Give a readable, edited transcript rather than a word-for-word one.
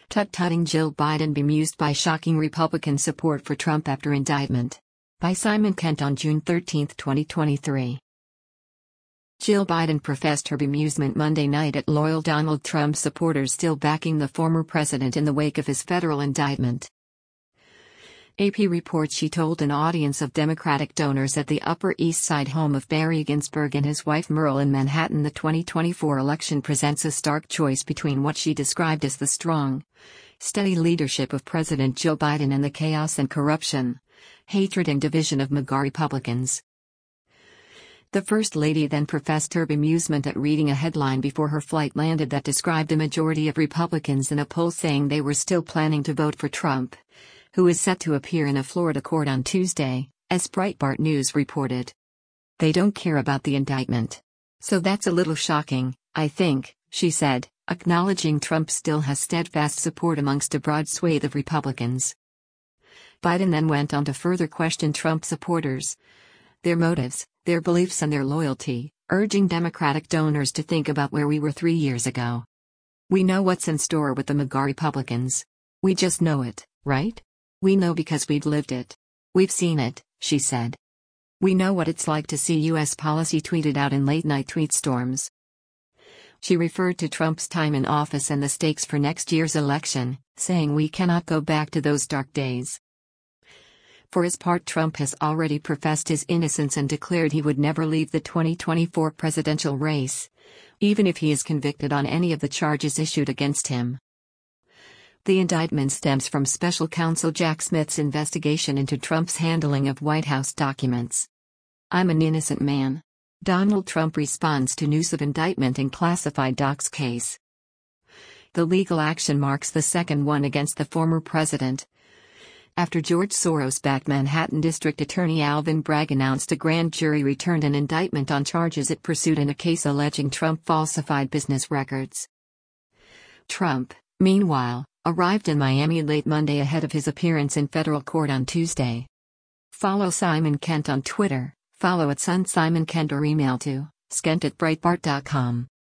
Tut-tutting Jill Biden bemused by shocking Republican support for Trump after indictment. By Simon Kent on June 13, 2023. Jill Biden professed her bemusement Monday night at loyal Donald Trump supporters still backing the former president in the wake of his federal indictment. AP reports she told an audience of Democratic donors at the Upper East Side home of Barry Ginsburg and his wife Merle in Manhattan the 2024 election presents a stark choice between what she described as the strong, steady leadership of President Joe Biden and the chaos and corruption, hatred and division of MAGA Republicans. The First Lady then professed her bemusement at reading a headline before her flight landed that described a majority of Republicans in a poll saying they were still planning to vote for Trump, who is set to appear in a Florida court on Tuesday, as Breitbart News reported. They don't care about the indictment. So that's a little shocking, I think, she said, acknowledging Trump still has steadfast support amongst a broad swathe of Republicans. Biden then went on to further question Trump supporters, their motives, their beliefs and their loyalty, urging Democratic donors to think about where we were 3 years ago. We know what's in store with the MAGA Republicans. We just know it, right? We know because we've lived it. We've seen it, she said. We know what it's like to see U.S. policy tweeted out in late-night tweet storms. She referred to Trump's time in office and the stakes for next year's election, saying we cannot go back to those dark days. For his part, Trump has already professed his innocence and declared he would never leave the 2024 presidential race, even if he is convicted on any of the charges issued against him. The indictment stems from special counsel Jack Smith's investigation into Trump's handling of White House documents. I'm an innocent man. Donald Trump responds to news of indictment in classified docs case. The legal action marks the second one against the former president, after George Soros-backed Manhattan District Attorney Alvin Bragg announced a grand jury returned an indictment on charges it pursued in a case alleging Trump falsified business records. Trump, meanwhile, arrived in Miami late Monday ahead of his appearance in federal court on Tuesday. Follow Simon Kent on Twitter, follow @SunSimonKent or email to skent@breitbart.com.